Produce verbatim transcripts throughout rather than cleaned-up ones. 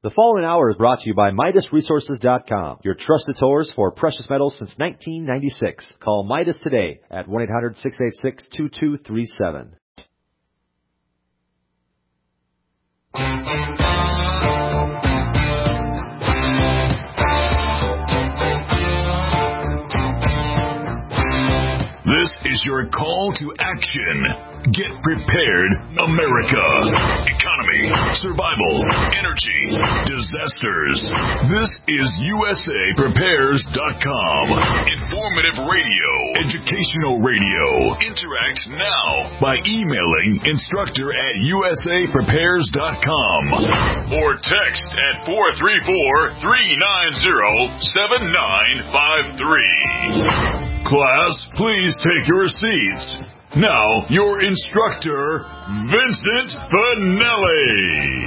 The following hour is brought to you by Midas Resources dot com, your trusted source for precious metals since nineteen ninety-six. Call Midas today at one eight hundred, six eight six, two two three seven. This is your call to action. Get prepared, America. Economy, survival, energy, disasters. This is U S A Prepares dot com. Informative radio, educational radio. Interact now by emailing instructor at U S A Prepares dot com or text at four three four, three nine zero, seven nine five three. Class, please take your seats. Now, your instructor, Vincent Finelli.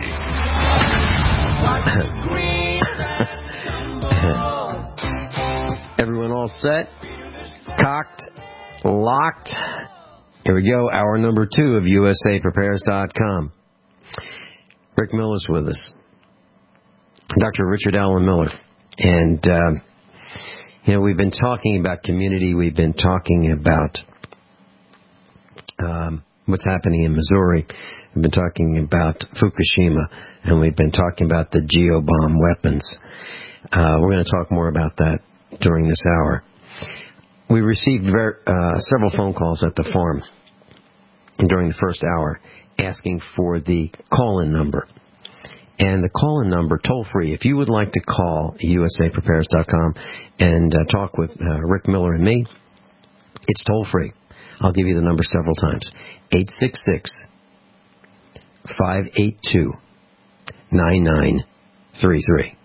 Everyone all set? Cocked? Locked? Here we go, hour number two of U S A Prepares dot com. Rick Miller's with us. Doctor Richard Allen Miller. And, uh, you know, we've been talking about community. We've been talking about um, what's happening in Missouri. We've been talking about Fukushima. And we've been talking about the geobomb weapons. Uh, we're going to talk more about that during this hour. We received ver- uh, several phone calls at the farm during the first hour asking for the call-in number. And the call-in number, toll-free, if you would like to call U S A Prepares dot com and uh, talk with uh, Rick Miller and me, it's toll-free. I'll give you the number several times. eight six six, five eight two, nine nine three three.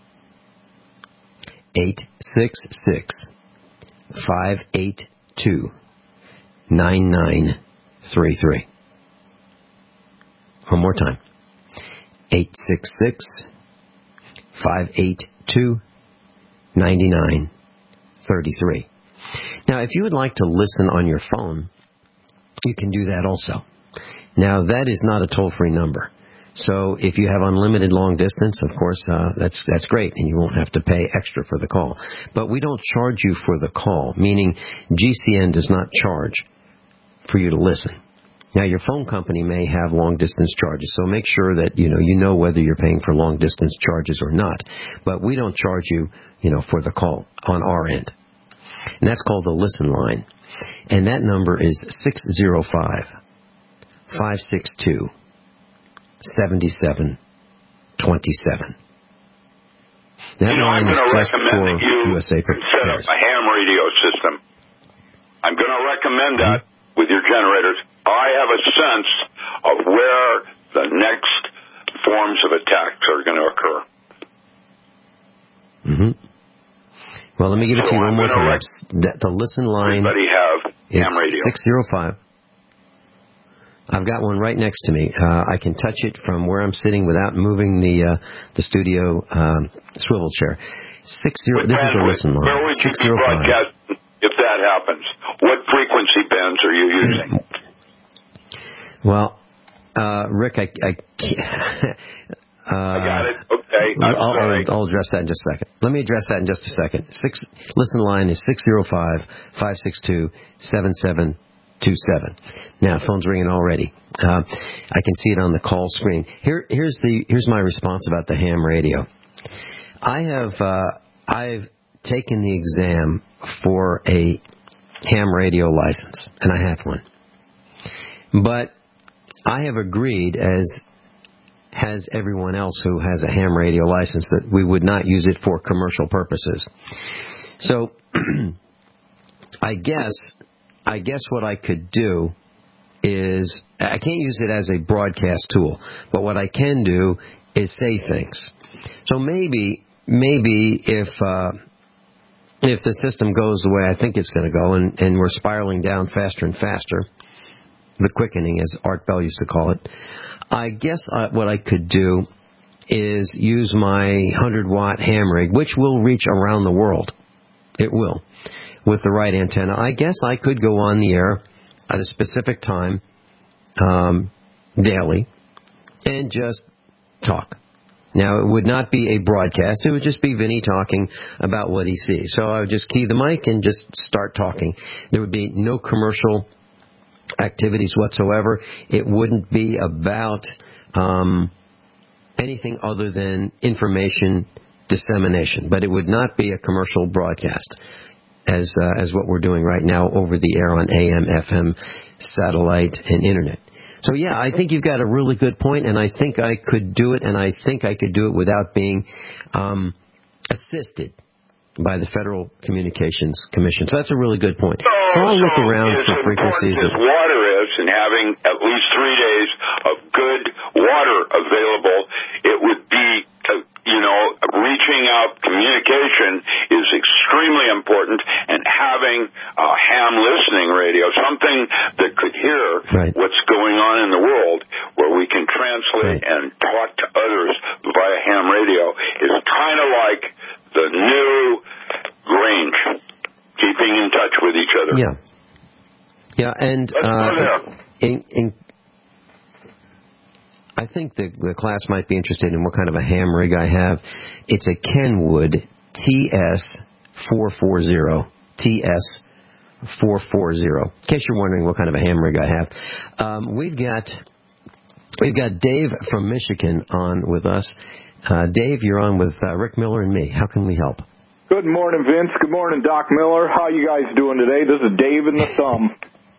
eight six six, five eight two, nine nine three three. One more time. eight six six, five eight two, nine nine three three. Now, if you would like to listen on your phone, you can do that also. Now, that is not a toll-free number. So if you have unlimited long distance, of course, uh, that's that's great, and you won't have to pay extra for the call. But we don't charge you for the call, meaning G C N does not charge for you to listen. Now, your phone company may have long-distance charges, so make sure that, you know, you know whether you're paying for long-distance charges or not. But we don't charge you, you know, for the call on our end. And that's called the Listen Line. And that number is six oh five, five six two, seven seven two seven. That you know, line I'm is just for you U S A set up a ham radio system. I'm going to recommend that mm-hmm. with your generators. I have a sense of where the next forms of attacks are going to occur. Mm-hmm. Well, let me give it so to you I'm one more time. Rec- the, the listen line Everybody have ham radio. six oh five. I've got one right next to me. Uh, I can touch it from where I'm sitting without moving the uh, the studio um, swivel chair. Six zero. This is the listen line. Where would you be broadcasting if that happens? What frequency bands are you using? Well, uh, Rick, I, I, uh, I got it. Okay, I'm I'll, sorry. I'll, I'll address that in just a second. Let me address that in just a second. Six, listen line is six oh five, five six two, seven seven two seven. Now, phone's ringing already. Uh, I can see it on the call screen. Here, here's the here's my response about the ham radio. I have uh, I've taken the exam for a ham radio license, and I have one, but I have agreed, as has everyone else who has a ham radio license, that we would not use it for commercial purposes. So, I guess, I guess what I could do is, I can't use it as a broadcast tool, but what I can do is say things. So maybe, maybe if, uh, if the system goes the way I think it's going to go, and, and we're spiraling down faster and faster, the quickening, as Art Bell used to call it, I guess I, what I could do is use my one hundred watt ham rig, which will reach around the world. It will, with the right antenna. I guess I could go on the air at a specific time, um, daily, and just talk. Now, it would not be a broadcast. It would just be Vinny talking about what he sees. So I would just key the mic and just start talking. There would be no commercial activities whatsoever. It wouldn't be about um, anything other than information dissemination. But it would not be a commercial broadcast as uh, as what we're doing right now over the air on A M, F M, satellite, and Internet. So, yeah, I think you've got a really good point, and I think I could do it, and I think I could do it without being um, assisted by the Federal Communications Commission. So that's a really good point. So, so I'll look around for frequencies. As water is, and having at least three days of good water available, it would be, uh, you know, reaching out, communication is extremely important, and having a ham listening radio, something that could hear right. what's going on in the world, where we can translate right. and talk to others via ham radio, is kind of like the new range, keeping in touch with each other. Yeah. Yeah, and uh, in, in, I think the, the class might be interested in what kind of a ham rig I have. It's a Kenwood T S four forty, T S four forty, in case you're wondering what kind of a ham rig I have. Um, we've got we've got Dave from Michigan on with us. Uh, Dave, you're on with uh, Rick Miller and me. How can we help? Good morning, Vince. Good morning, Doc Miller. How you guys doing today? This is Dave in the Thumb.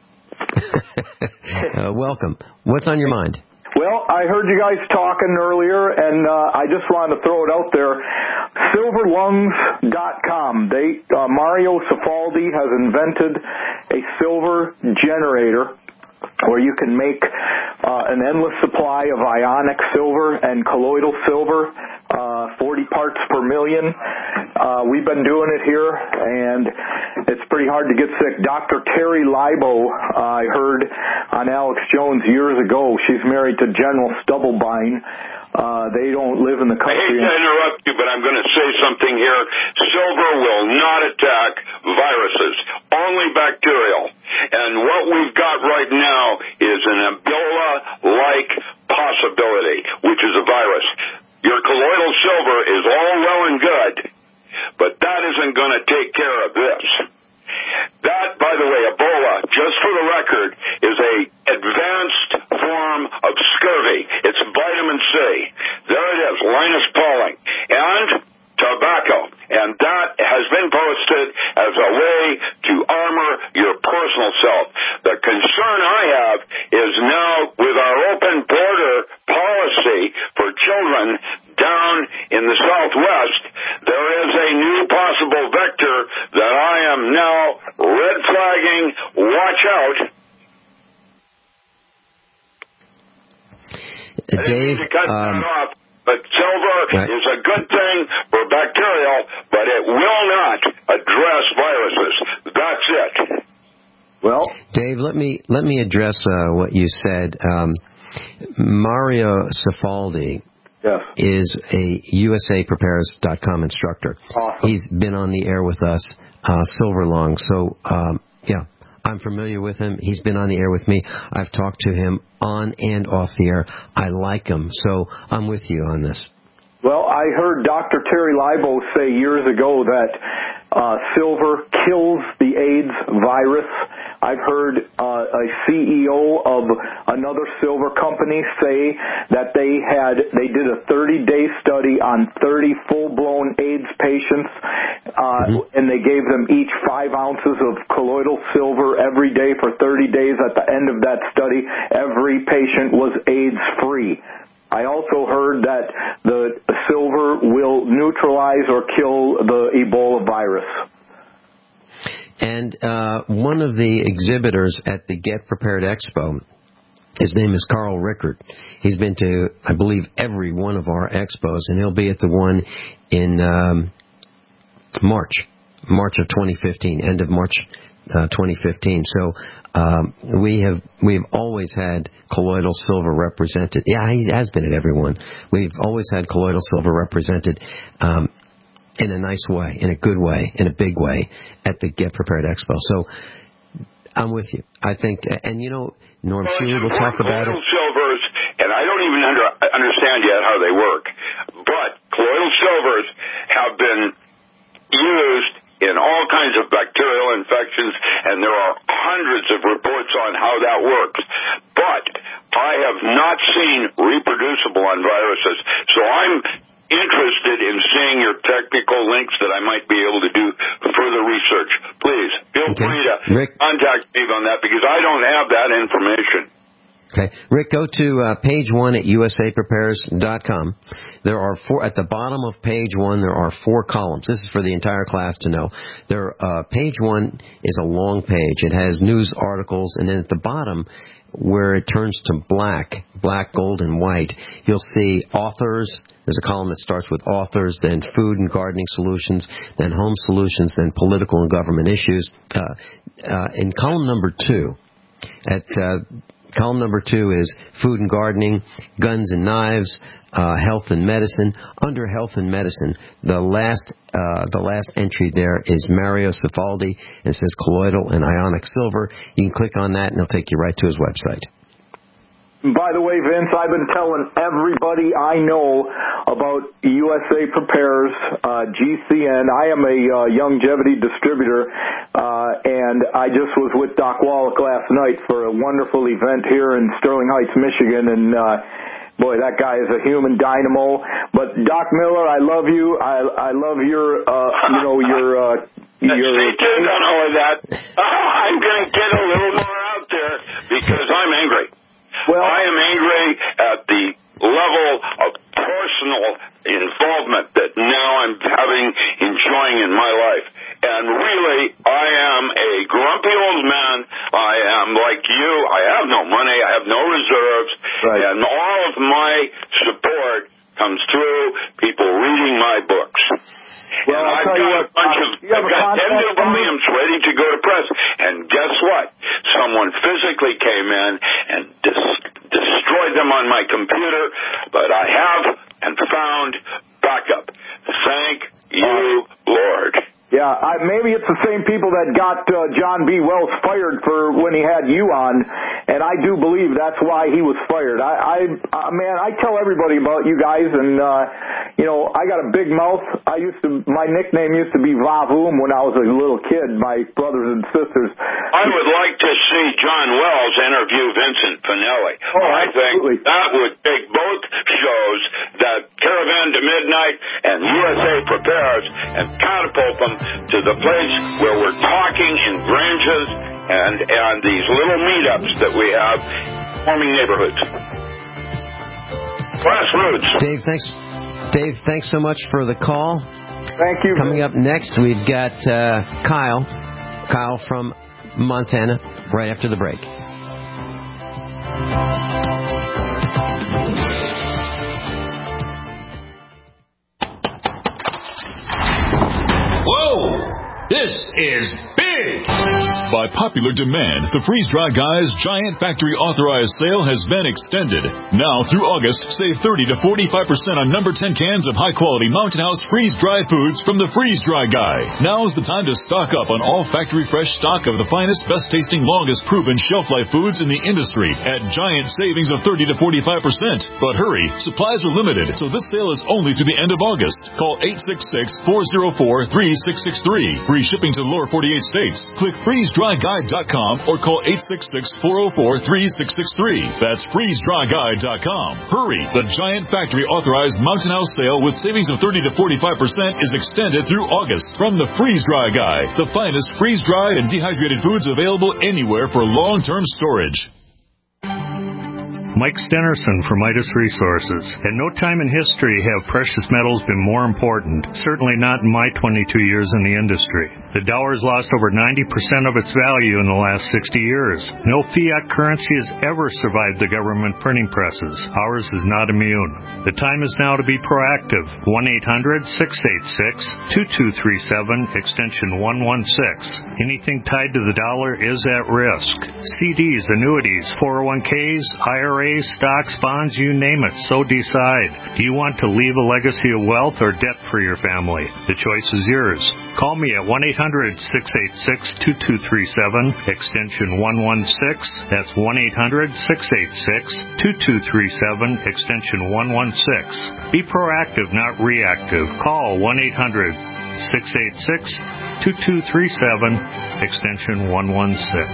uh, welcome. What's on your mind? Well, I heard you guys talking earlier, and uh, I just wanted to throw it out there. silver lungs dot com. They uh, Mario Cifaldi has invented a silver generator where you can make uh, an endless supply of ionic silver and colloidal silver, uh, forty parts per million. Uh, we've been doing it here, and it's pretty hard to get sick. Doctor Terry Libo, uh, I heard on Alex Jones years ago. She's married to General Stubblebine. Uh, they don't live in the country. I hate to interrupt you, but I'm going to say something here. Silver will not attack viruses, only bacterial. And what we've got right now is an Ebola-like possibility, which is a virus. Your colloidal silver is all well and good, but that isn't going to take care of this. That, by the way, Ebola, just for the record, is a advanced form of scurvy. It's vitamin C. There it is, Linus Pauling. And tobacco. And that has been posted as a way to armor your personal self. The concern I have is now with our open border policy for children down in the Southwest, there is a new possible vector that I am now red flagging. Watch out. Dave, I didn't mean to cut um, that off. But silver right. is a good thing for bacterial, but it will not address viruses. That's it. Well, Dave, let me let me address uh, what you said. Um, Mario Cifaldi yes. is a U S A Prepares dot com instructor. Awesome. He's been on the air with us, uh, Silverlong. So, um, yeah, I'm familiar with him. He's been on the air with me. I've talked to him on and off the air. I like him. So I'm with you on this. Well, I heard Doctor Terry Libo say years ago that uh, silver kills the AIDS virus. I've heard uh, a C E O of another silver company say that they had they did a thirty-day study on thirty full-blown AIDS patients, uh, mm-hmm. and they gave them each five ounces of colloidal silver every day for thirty days. At the end of that study, every patient was AIDS-free. I also heard that the silver will neutralize or kill the Ebola virus. And uh, one of the exhibitors at the Get Prepared Expo, his name is Carl Rickert. He's been to, I believe, every one of our expos, and he'll be at the one in um, March, March of twenty fifteen, end of March uh, twenty fifteen. So um, we have we've always had colloidal silver represented. Yeah, he has been at every one. We've always had colloidal silver represented. Um, in a nice way, in a good way, in a big way at the Get Prepared Expo. So I'm with you. I think, and you know, Norm well, Shealy will talk about it. Silvers, and I don't even under, understand yet how they work, But colloidal silvers have been used in all kinds of bacterial infections, and there are hundreds of reports on how that works. But I have not seen reproducible on viruses, so I'm interested in seeing your technical links that I might be able to do further research. Please, feel okay. free to Rick, contact me on that, because I don't have that information. Okay. Rick, go to uh, page one at U S A prepares dot com. There are four, at the bottom of page one, there are four columns. This is for the entire class to know. There, uh, page one is a long page. It has news articles, and then at the bottom, where it turns to black, black, gold, and white, you'll see authors. There's a column that starts with authors, then food and gardening solutions, then home solutions, then political and government issues. Uh, uh, in column number two, at uh, column number two is food and gardening, guns and knives, uh, health and medicine. Under health and medicine, the last uh, the last entry there is Mario Cifaldi, and it says colloidal and ionic silver. You can click on that, and it'll take you right to his website. By the way, Vince, I've been telling everybody I know about U S A Prepares, uh, G C N. I am a uh, longevity distributor, uh, and I just was with Doc Wallach last night for a wonderful event here in Sterling Heights, Michigan, and uh, boy, that guy is a human dynamo. But Doc Miller, I love you. I, I love your, uh, you know, your. Uh, your Stay tuned on all of that. Oh, I'm going to get a little more out there because I'm angry. Well, I am angry at the level of personal involvement that now I'm having, enjoying in my life. And really, I am a grumpy old man. I am like you. I have no money. I have no reserves. Right. And all of my support comes through people reading my books. Well, and I'll I've tell got you what, a bunch uh, of, you have I've a got ten new contact volumes ready to go to press. And guess what? Someone physically came in and dis- destroyed them on my computer, but I have and found backup. Thank you, Lord. Yeah, I, maybe it's the same people that got uh, John B. Wells fired for when he had you on, and I do believe that's why he was fired. I, I uh, man, I tell everybody about you guys, and uh, you know, I got a big mouth. I used to, my nickname used to be Vavoom when I was a little kid. My brothers and sisters. I would like to see John Wells interview Vincent Finelli. Oh, I absolutely. think that would take both shows, that Caravan to Midnight and U S A Prepares, and catapult them to the place where we're talking in Granges and, and these little meetups that we have forming neighborhoods. Grassroots. Dave, thanks. Dave, thanks so much for the call. Thank you. Coming up next, we've got uh, Kyle. Kyle from Montana, right after the break. Whoa! This is big! By popular demand, the Freeze Dry Guys Giant Factory Authorized Sale has been extended. Now through August, save thirty to forty-five percent on number ten cans of high-quality Mountain House freeze-dried foods from the Freeze Dry Guy. Now's the time to stock up on all factory fresh stock of the finest, best-tasting, longest-proven shelf-life foods in the industry at giant savings of thirty to forty-five percent. But hurry, supplies are limited, so this sale is only through the end of August. Call eight six six, four oh four, three six six three. Free shipping to the lower forty-eight states. Click freeze dry guide dot com or call eight six six, four oh four, three six six three. That's freeze dry guide dot com. Hurry! The Giant Factory Authorized Mountain House Sale with savings of thirty to forty-five percent is extended through August from the Freeze Dry Guy, the finest freeze-dried and dehydrated foods available anywhere for long-term storage. Mike Stenerson from Midas Resources. At no time in history have precious metals been more important, certainly not in my twenty-two years in the industry. The dollar has lost over ninety percent of its value in the last sixty years. No fiat currency has ever survived the government printing presses. Ours is not immune. The time is now to be proactive. one eight hundred, six eight six, two two three seven, extension one one six. Anything tied to the dollar is at risk. C Ds, annuities, four oh one Ks, I R As, As, stocks, bonds, you name it. So decide. Do you want to leave a legacy of wealth or debt for your family? The choice is yours. Call me at one eight hundred six eight six two two three seven, extension one one six. That's one eight hundred six eight six two two three seven, extension one one six. Be proactive, not reactive. Call one eight hundred six eight six two two three seven, extension one one six.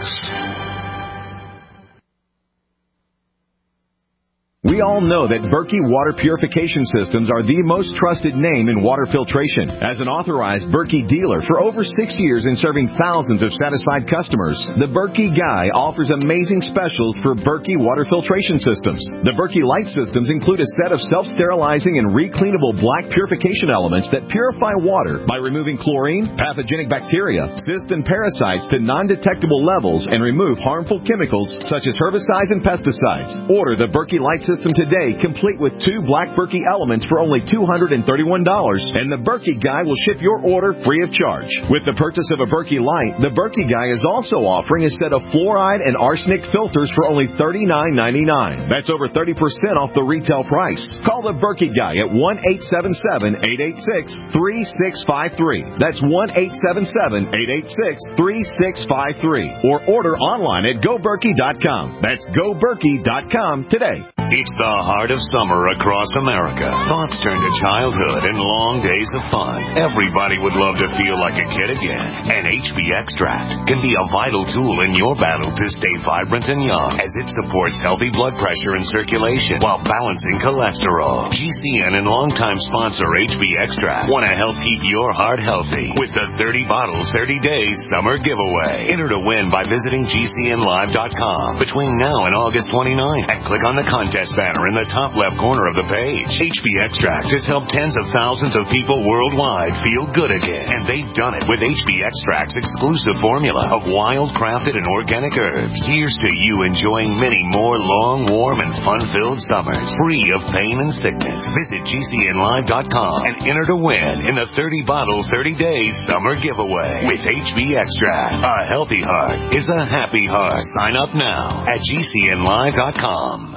We all know that Berkey Water Purification Systems are the most trusted name in water filtration. As an authorized Berkey dealer for over six years and serving thousands of satisfied customers, the Berkey Guy offers amazing specials for Berkey Water Filtration Systems. The Berkey Light Systems include a set of self-sterilizing and recleanable black purification elements that purify water by removing chlorine, pathogenic bacteria, cysts, and parasites to non-detectable levels and remove harmful chemicals such as herbicides and pesticides. Order the Berkey Light System today, complete with two black Berkey elements for only two hundred thirty-one dollars, and the Berkey Guy will ship your order free of charge. With the purchase of a Berkey Light, the Berkey Guy is also offering a set of fluoride and arsenic filters for only thirty-nine ninety-nine. That's over thirty percent off the retail price. Call the Berkey Guy at one eight seven seven, eight eight six, three six five three. That's one eight seven seven, eight eight six, three six five three. Or order online at go berkey dot com. That's go berkey dot com today. It's the heart of summer across America. Thoughts turn to childhood and long days of fun. Everybody would love to feel like a kid again. And H B Extract can be a vital tool in your battle to stay vibrant and young, as it supports healthy blood pressure and circulation while balancing cholesterol. G C N and longtime sponsor H B Extract want to help keep your heart healthy with the thirty bottles, thirty days summer giveaway. Enter to win by visiting G C N live dot com between now and August twenty-ninth and click on the contest banner in the top left corner of the page. H B Extract has helped tens of thousands of people worldwide feel good again, and they've done it with H B Extract's exclusive formula of wild, crafted, and organic herbs. Here's to you enjoying many more long, warm, and fun-filled summers, free of pain and sickness. Visit G C N live dot com and enter to win in the thirty bottle, thirty days summer giveaway with H B Extract. A healthy heart is a happy heart. Sign up now at G C N live dot com.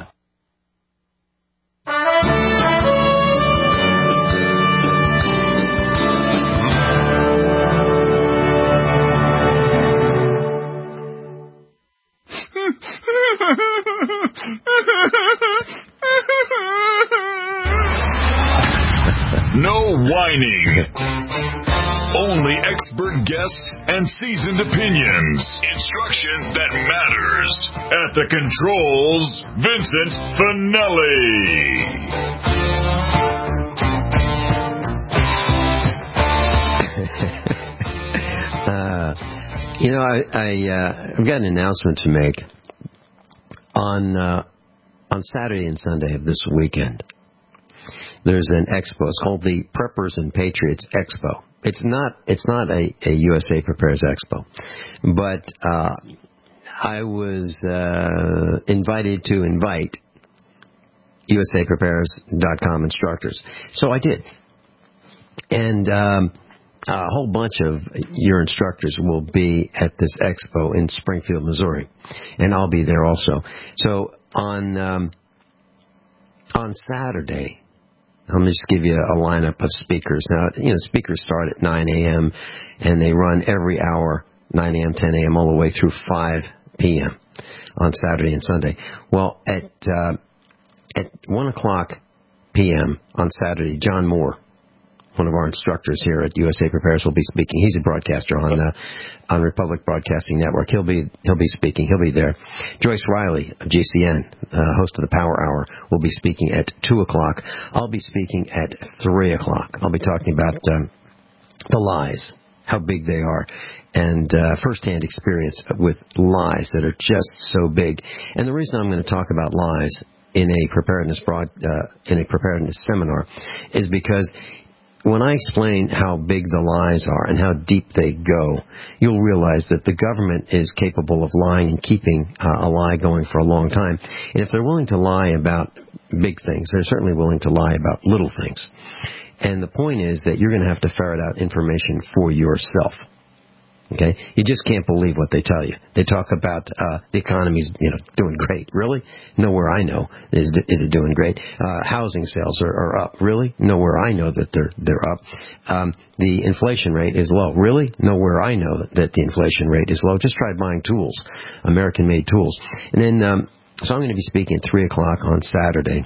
No whining. Only expert guests and seasoned opinions. Instruction that matters. At the controls, Vincent Finelli. uh, you know, I, I uh, I've got an announcement to make. On uh, on Saturday and Sunday of this weekend, there's an expo. It's called the Preppers and Patriots Expo. It's not it's not a, a U S A Prepares Expo, but uh, I was uh, invited to invite U S A Prepares dot com instructors, so I did, and um, a whole bunch of your instructors will be at this expo in Springfield, Missouri, and I'll be there also. So on um, on Saturday, let me just give you a lineup of speakers. Now, you know, speakers start at nine a.m. and they run every hour, nine a.m., ten a.m., all the way through five p.m. on Saturday and Sunday. Well, at uh, at one o'clock p.m. on Saturday, John Moore, one of our instructors here at U S A Prepares, will be speaking. He's a broadcaster on uh, on Republic Broadcasting Network. He'll be he'll be speaking. He'll be there. Joyce Riley of G C N, uh, host of the Power Hour, will be speaking at two o'clock. I'll be speaking at three o'clock. I'll be talking about um, the lies, how big they are, and uh, firsthand experience with lies that are just so big. And the reason I'm going to talk about lies in a preparedness broad uh, in a preparedness seminar is because when I explain how big the lies are and how deep they go, you'll realize that the government is capable of lying and keeping uh, a lie going for a long time. And if they're willing to lie about big things, they're certainly willing to lie about little things. And the point is that you're going to have to ferret out information for yourself. Okay, you just can't believe what they tell you. They talk about uh, the economy's, you know, doing great. Really? Nowhere I know is is it doing great. Uh, housing sales are, are up. Really? Nowhere I know that they're they're up. Um, the inflation rate is low. Really? Nowhere I know that the inflation rate is low. Just try buying tools, American-made tools. And then, um, so I'm going to be speaking at three o'clock on Saturday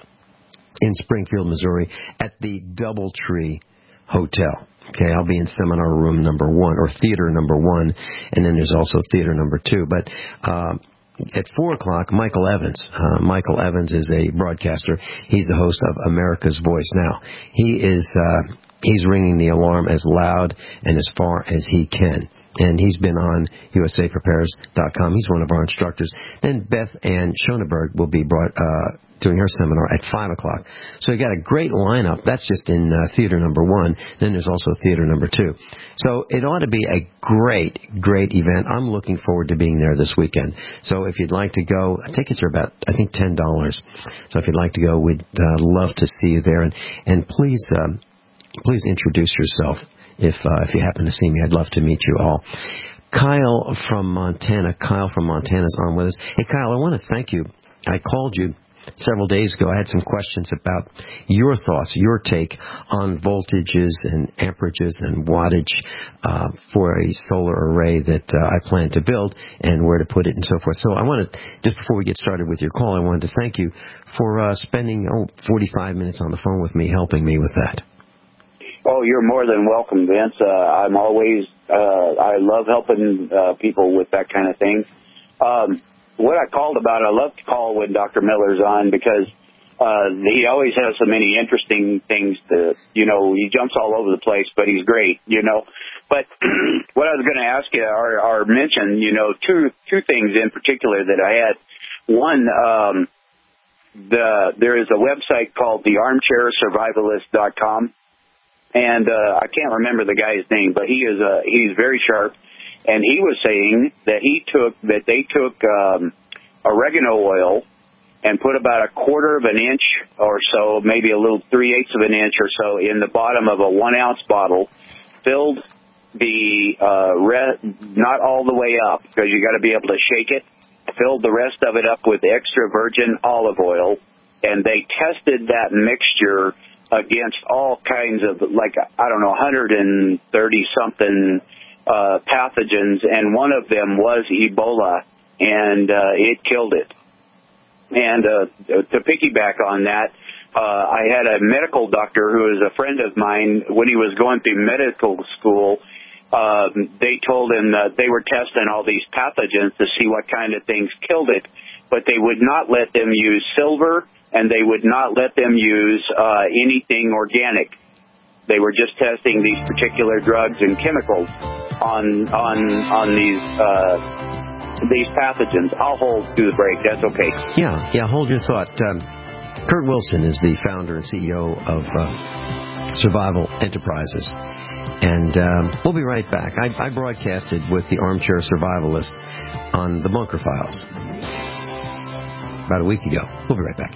in Springfield, Missouri, at the Doubletree Hotel. Okay, I'll be in seminar room number one, or theater number one, and then there's also theater number two. But uh, at four o'clock, Michael Evans. Uh, Michael Evans is a broadcaster. He's the host of America's Voice Now. He is uh, he's ringing the alarm as loud and as far as he can. And he's been on U S A Prepares dot com. He's one of our instructors. Then Beth Ann Schoenberg will be brought, uh, doing her seminar at five o'clock. So you got a great lineup. That's just in uh, theater number one. Then there's also theater number two. So it ought to be a great, great event. I'm looking forward to being there this weekend. So if you'd like to go, tickets are about, I think, ten dollars. So if you'd like to go, we'd uh, love to see you there. And, and please, um, please introduce yourself. If uh, if you happen to see me, I'd love to meet you all. Kyle from Montana. Kyle from Montana is on with us. Hey, Kyle, I want to thank you. I called you several days ago. I had some questions about your thoughts, your take on voltages and amperages and wattage uh, for a solar array that uh, I plan to build and where to put it and so forth. So I wanted, just before we get started with your call, I wanted to thank you for uh, spending oh, forty-five minutes on the phone with me, helping me with that. Oh, you're more than welcome, Vince. Uh, I'm always, uh, I love helping uh, people with that kind of thing. Um, what I called about, I love to call when Doctor Miller's on because uh, he always has so many interesting things to, you know, he jumps all over the place, but he's great, you know. But what I was going to ask you or, or mention, you know, two two things in particular that I had. One, um, the there is a website called the armchair survivalist dot com. And uh, I can't remember the guy's name, but he is uh, he's very sharp. And he was saying that he took that they took um, oregano oil and put about a quarter of an inch or so, maybe a little three-eighths of an inch or so, in the bottom of a one-ounce bottle, filled the uh, re- not all the way up because you got to be able to shake it. Filled the rest of it up with extra virgin olive oil, and they tested that mixture against all kinds of, like, I don't know, one hundred thirty something uh, pathogens, and one of them was Ebola, and uh, it killed it. And uh, to piggyback on that, uh, I had a medical doctor who is a friend of mine. When he was going through medical school, uh, they told him that they were testing all these pathogens to see what kind of things killed it, but they would not let them use silver, and they would not let them use uh, anything organic. They were just testing these particular drugs and chemicals on on on these uh, these pathogens. I'll hold through the break. That's okay. Yeah, yeah. Hold your thought. Um, Kurt Wilson is the founder and C E O of uh, Survival Enterprises, and um, we'll be right back. I, I broadcasted with the Armchair Survivalist on the Bunker Files about a week ago. We'll be right back.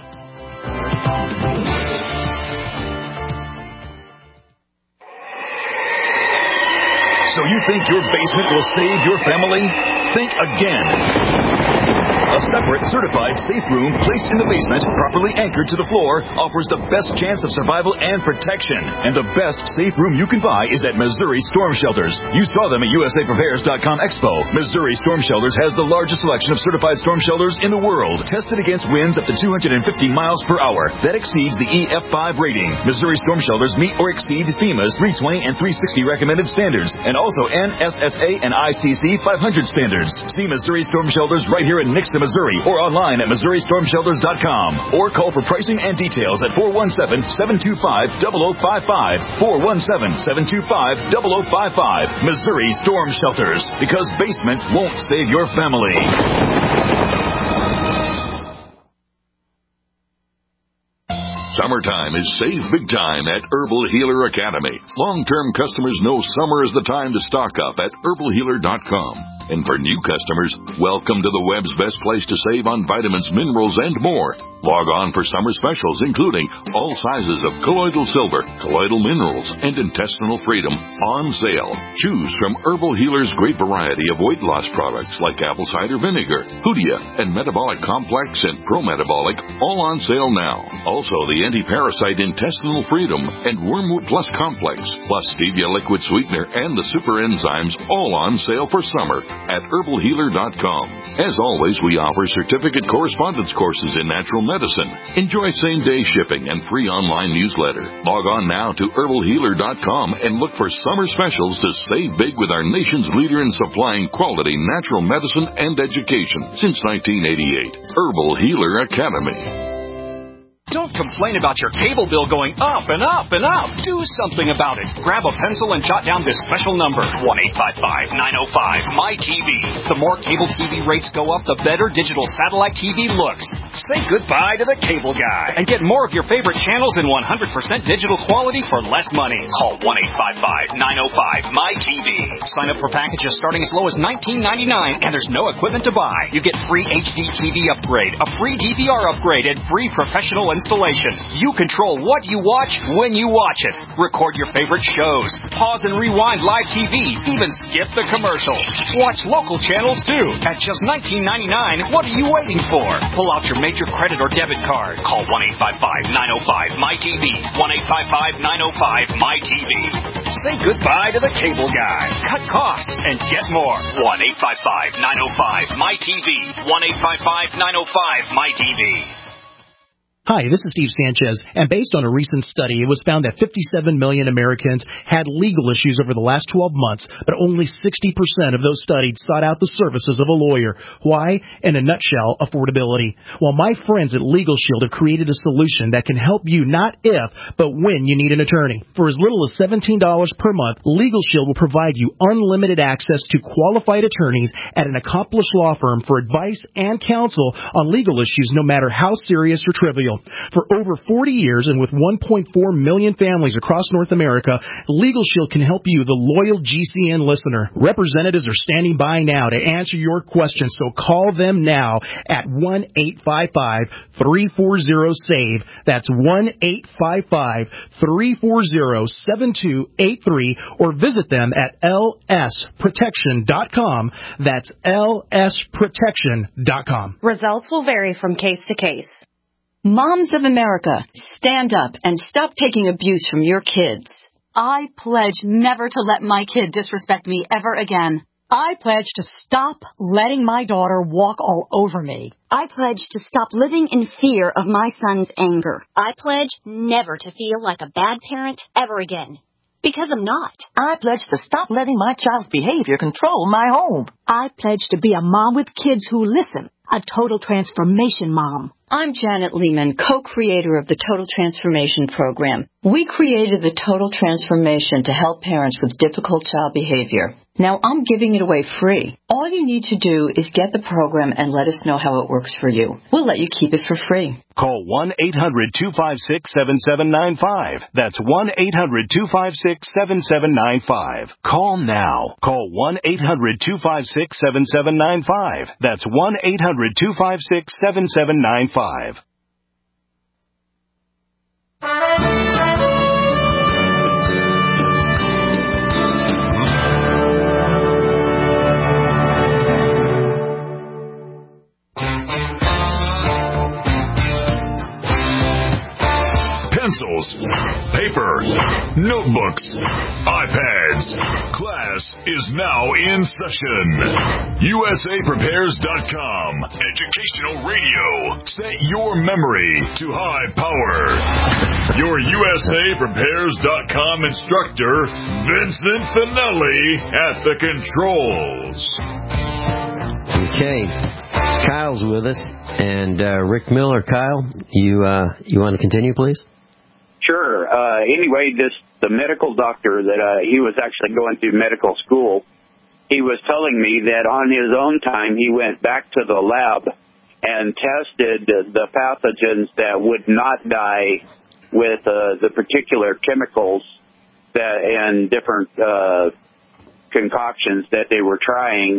So you think your basement will save your family? Think again. A separate, certified safe room placed in the basement, properly anchored to the floor, offers the best chance of survival and protection. And the best safe room you can buy is at Missouri Storm Shelters. You saw them at U S A Prepares dot com Expo. Missouri Storm Shelters has the largest selection of certified storm shelters in the world, tested against winds up to two hundred fifty miles per hour. That exceeds the E F five rating. Missouri Storm Shelters meet or exceed FEMA's three twenty and three sixty recommended standards, and also N S S A and I C C five hundred standards. See Missouri Storm Shelters right here in Nixon, Missouri, or online at Missouri Storm Shelters dot com, or call for pricing and details at four one seven, seven two five, zero zero five five, four one seven, seven two five, zero zero five five. Missouri Storm Shelters, because basements won't save your family. Summertime is save big time at Herbal Healer Academy. Long-term customers know summer is the time to stock up at herbal healer dot com. And for new customers, welcome to the web's best place to save on vitamins, minerals, and more. Log on for summer specials, including all sizes of colloidal silver, colloidal minerals, and intestinal freedom on sale. Choose from Herbal Healer's great variety of weight loss products like apple cider vinegar, Hoodia, and Metabolic Complex and Pro-Metabolic, all on sale now. Also, the anti-parasite intestinal freedom and Wormwood Plus Complex, plus Stevia liquid sweetener and the super enzymes, all on sale for summer at herbal healer dot com. As always, we offer certificate correspondence courses in natural medicine. Enjoy same-day shipping and free online newsletter. Log on now to herbal healer dot com and look for summer specials to save big with our nation's leader in supplying quality natural medicine and education since nineteen eighty-eight. Herbal Healer Academy. Don't complain about your cable bill going up and up and up. Do something about it. Grab a pencil and jot down this special number, one eight five five, nine oh five, M Y T V. The more cable T V rates go up, the better digital satellite T V looks. Say goodbye to the cable guy and get more of your favorite channels in one hundred percent digital quality for less money. Call one eight five five, nine oh five, M Y T V. Sign up for packages starting as low as nineteen ninety-nine, and there's no equipment to buy. You get free H D T V upgrade, a free D V R upgrade, and free professional installation. You control what you watch when you watch it. Record your favorite shows. Pause and rewind live T V. Even skip the commercials. Watch local channels too. At just nineteen ninety-nine, what are you waiting for? Pull out your major credit or debit card. Call one eight five five, nine oh five, M Y T V. one eight five five, nine oh five, M Y T V. Say goodbye to the cable guy. Cut costs and get more. one eight five five, nine oh five, M Y T V. one eight five five, nine oh five, M Y T V. Hi, this is Steve Sanchez, and based on a recent study, it was found that fifty-seven million Americans had legal issues over the last twelve months, but only sixty percent of those studied sought out the services of a lawyer. Why? In a nutshell, affordability. Well, my friends at Legal Shield have created a solution that can help you not if, but when you need an attorney. For as little as seventeen dollars per month, Legal Shield will provide you unlimited access to qualified attorneys at an accomplished law firm for advice and counsel on legal issues, no matter how serious or trivial. For over forty years and with one point four million families across North America, Legal Shield can help you, the loyal G C N listener. Representatives are standing by now to answer your questions, so call them now at one eight five five, three four zero, S A V E. That's one eight five five, three four zero, seven two eight three, or visit them at L S protection dot com. That's L S protection dot com. Results will vary from case to case. Moms of America, stand up and stop taking abuse from your kids. I pledge never to let my kid disrespect me ever again. I pledge to stop letting my daughter walk all over me. I pledge to stop living in fear of my son's anger. I pledge never to feel like a bad parent ever again. Because I'm not. I pledge to stop letting my child's behavior control my home. I pledge to be a mom with kids who listen. A total transformation mom. I'm Janet Lehman, co-creator of the Total Transformation Program. We created the Total Transformation to help parents with difficult child behavior. Now I'm giving it away free. All you need to do is get the program and let us know how it works for you. We'll let you keep it for free. Call one eight hundred, two five six, seven seven nine five. That's one eight hundred, two five six, seven seven nine five. Call now. Call one eight hundred, two five six, seven seven nine five. That's one eight hundred, two five six, seven seven nine five. Pencils, paper, notebooks, iPads. Class is now in session. U S A Prepares dot com. Educational radio. Set your memory to high power. Your U S A Prepares dot com instructor, Vincent Finelli, at the controls. Okay. Kyle's with us. And uh, Rick Miller. Kyle, you uh, you want to continue, please? Sure. Uh, anyway, this the medical doctor that uh, he was actually going through medical school, he was telling me that on his own time he went back to the lab and tested the pathogens that would not die with uh, the particular chemicals that and different uh, concoctions that they were trying.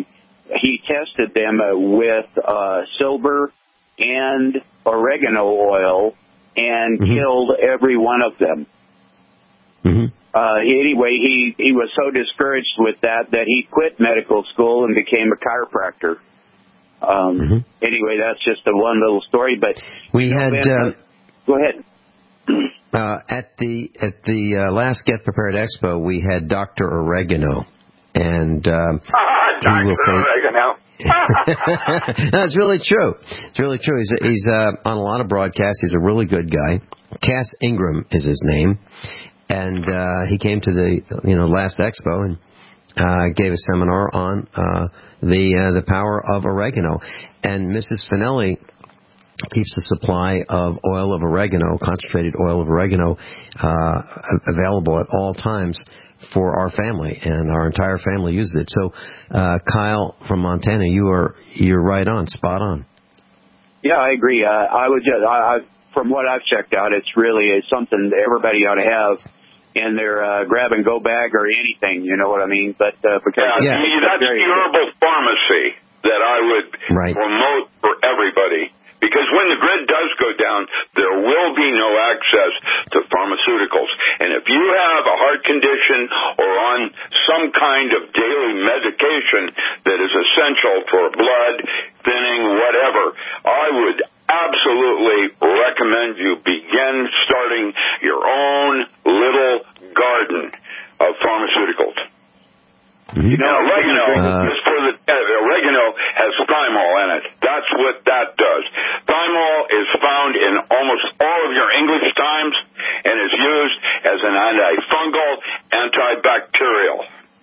he tested them uh, with uh, silver and oregano oil and mm-hmm. killed every one of them. Mm-hmm. Uh, anyway, he, he was so discouraged with that that he quit medical school and became a chiropractor. Um, mm-hmm. Anyway, that's just a one little story. But we had. Ben, uh, go ahead. Uh, at the at the uh, last Get Prepared Expo, we had Doctor Oregano, and um, ah, Doctor will say, Oregano. No, it's really true. It's really true. He's he's uh, on a lot of broadcasts. He's a really good guy. Cass Ingram is his name, and uh, he came to the you know last Expo and uh, gave a seminar on uh, the uh, the power of oregano. And Missus Finelli keeps a supply of oil of oregano, concentrated oil of oregano, uh, available at all times for our family, and our entire family uses it. So, uh, Kyle from Montana, you are you're right on, spot on. Yeah, I agree. Uh, I would just, I, I, from what I've checked out, it's really it's something that everybody ought to have in their uh, grab and go bag or anything. You know what I mean? But uh, because yeah, yeah. that's the herbal pharmacy that I would right. promote for everybody. Because when the grid does go down, there will be no access to pharmaceuticals. And if you have a heart condition or on some kind of daily medication that is essential for blood thinning, whatever, I would absolutely recommend you begin starting your own little garden of pharmaceuticals. Mm-hmm. You know, oregano uh, is for the uh, oregano has thymol in it. That's what that does. Thymol is found in almost all of your English Times and is used as an antifungal, antibacterial.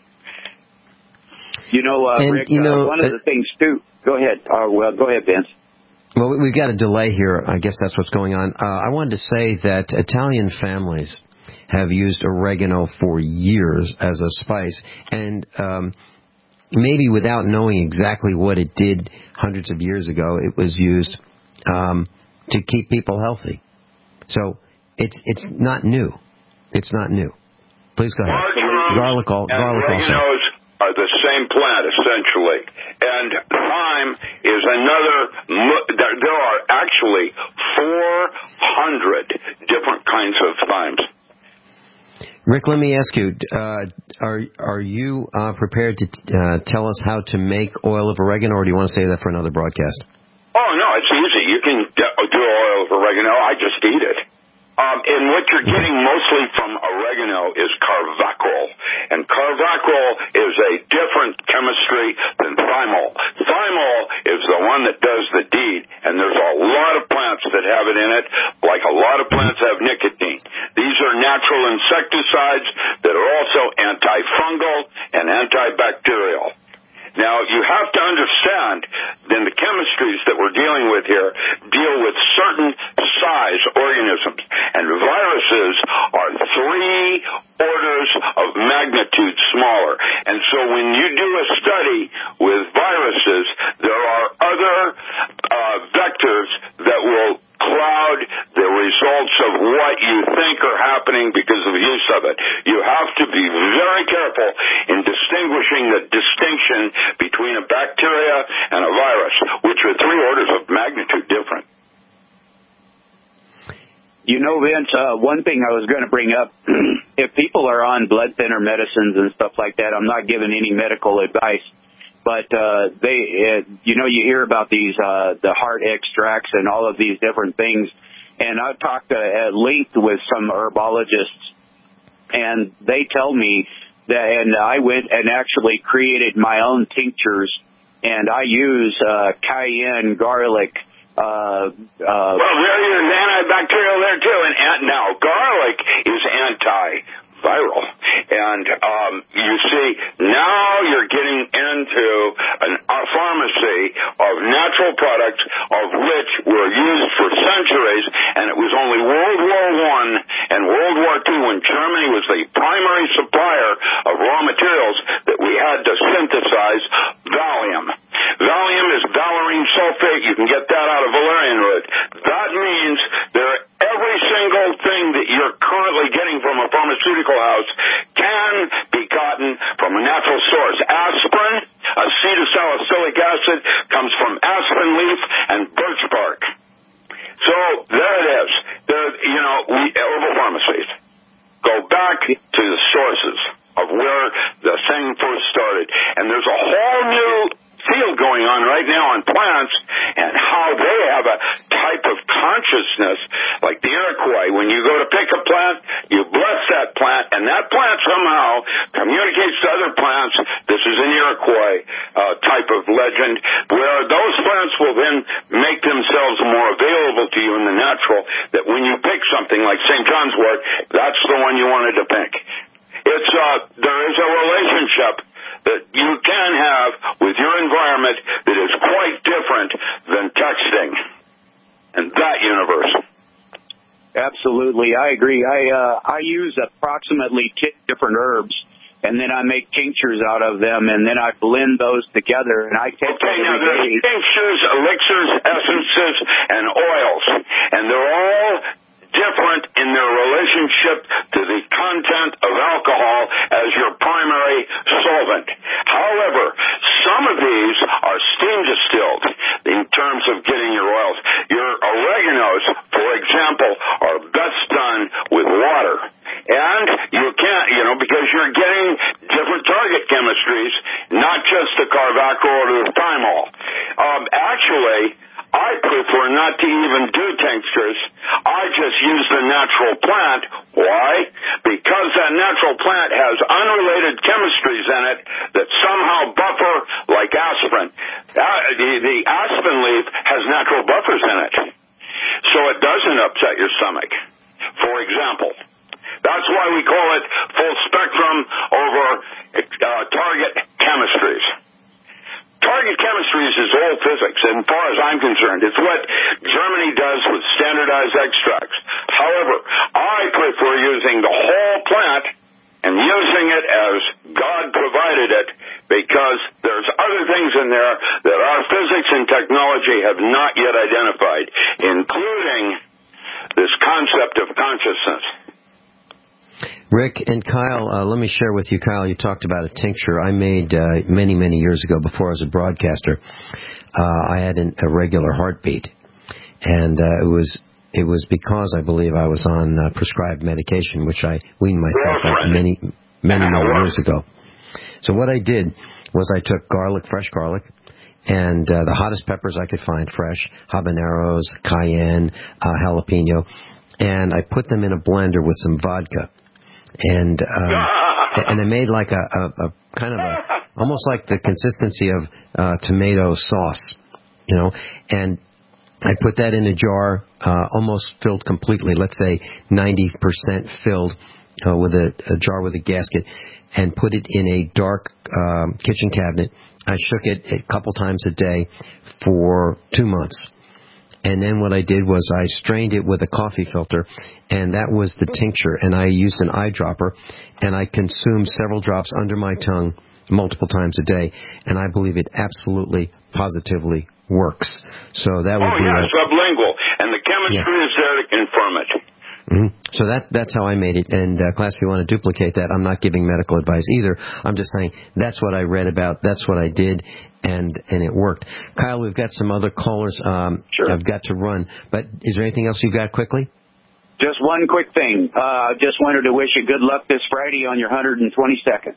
You know, uh, and, Rick, you know, uh, one of the things too. Go ahead. Uh, well, go ahead, Vince. Well, we've got a delay here. I guess that's what's going on. Uh, I wanted to say that Italian families have used oregano for years as a spice, and um, maybe without knowing exactly what it did hundreds of years ago, it was used um, to keep people healthy. So it's it's not new. It's not new. Please go ahead. Marjoram garlic, all, and garlic also. oreganos are the same plant, essentially. And thyme is another, there are actually four hundred different kinds of thymes. Rick, let me ask you, uh, are are you uh, prepared to uh, tell us how to make oil of oregano, or do you want to save that for another broadcast? Oh, no, it's easy. You can do oil of oregano. I just eat it. Um, and what you're getting mostly from oregano is carvacrol. And carvacrol is a different chemistry than thymol. Thymol is the one that does the deed, and there's a lot of plants that have it in it, like a lot of plants have nicotine. These are natural insecticides that are also antifungal and antibacterial. Now, you have to understand then the chemistries that we're dealing with here deal with certain size organisms, and viruses are three orders of magnitude smaller. And so when you do a study with viruses, there are other uh, vectors that will cloud the results of what you think are happening because of use of it. You have to be very careful in distinguishing the distinction between a bacteria and a virus, which are three orders of magnitude different. You know, Vince, uh, one thing I was going to bring up, if people are on blood thinner medicines and stuff like that, I'm not giving any medical advice, but uh, they, uh, you know, you hear about these, uh, the heart extracts and all of these different things, and I've talked uh, at length with some herbologists, and they tell me that, and I went and actually created my own tinctures, and I use uh, cayenne, garlic, Uh, uh, well, there is antibacterial there too, and, and now garlic is antiviral, and um, you see now you're getting into an, a pharmacy of natural products of which were used for centuries, and it was only World War One and World War Two when Germany was the primary supplier of raw materials that we had to synthesize Valium. Valium is valerine sulfate. You can get that out of valerian root. That means there every single thing that you're currently getting from a pharmaceutical house can be gotten from a natural source. Aspirin, acetylsalicylic the thing first started. And there's a whole new field going on right now on plants and how they have a type of consciousness, like the Iroquois. When you go to pick a plant, you bless that plant, and that plant somehow communicates to other plants. This is an Iroquois uh, type of legend, where those plants will then make themselves more available to you in the natural, that when you pick something like Saint John's wort, that's the one you wanted to pick. It's uh, there is a relationship that you can have with your environment that is quite different than texting in that universe. Absolutely, I agree. I uh, I use approximately ten different herbs, and then I make tinctures out of them, and then I blend those together, and I take okay, them now every there's day. tinctures, elixirs, essences, and oils, and they're all different in their relationship to the content of alcohol as your primary solvent. However, some of these are steam distilled in terms of getting your oils. Your oreganos, for example, are best done with water. And you can't, you know, because you're getting different target chemistries, not just the carvaco or the thymol. Um, actually, I prefer not to even do tinctures. I just use the natural plant. Why? Because that natural plant has unrelated chemistries in it that somehow buffer, like aspirin. Uh, the, the aspen leaf has natural buffers in it, so it doesn't upset your stomach, for example. That's why we call it full spectrum over uh, target chemistries. Target chemistries is old physics, and as far as I'm concerned, it's what Germany does with standardized extracts. However, I prefer using the whole plant and using it as God provided it, because there's other things in there that our physics and technology have not yet identified, including this concept of consciousness. Rick and Kyle, uh, let me share with you, Kyle, you talked about a tincture I made uh, many, many years ago before I was a broadcaster. Uh, I had an irregular heartbeat, and uh, it was it was because I believe I was on uh, prescribed medication, which I weaned myself off many, many, many years ago. So what I did was I took garlic, fresh garlic, and uh, the hottest peppers I could find, fresh, habaneros, cayenne, uh, jalapeno, and I put them in a blender with some vodka. And um, and I made like a, a, a kind of a almost like the consistency of uh, tomato sauce, you know. And I put that in a jar, uh, almost filled completely. Let's say ninety percent filled uh, with a, a jar with a gasket, and put it in a dark um, kitchen cabinet. I shook it a couple times a day for two months. And then what I did was I strained it with a coffee filter, and that was the tincture. And I used an eyedropper, and I consumed several drops under my tongue multiple times a day. And I believe it absolutely, positively works. So that would oh, be yeah, a, sublingual, and the chemistry yes. is there to confirm it. Mm-hmm. So that that's how I made it. And uh, class, if you want to duplicate that, I'm not giving medical advice either. I'm just saying that's what I read about. That's what I did. And and it worked. Kyle, we've got some other callers. Um, sure. I've got to run. But is there anything else you've got quickly? Just one quick thing. Uh, just wanted to wish you good luck this Friday on your one hundred twenty-second.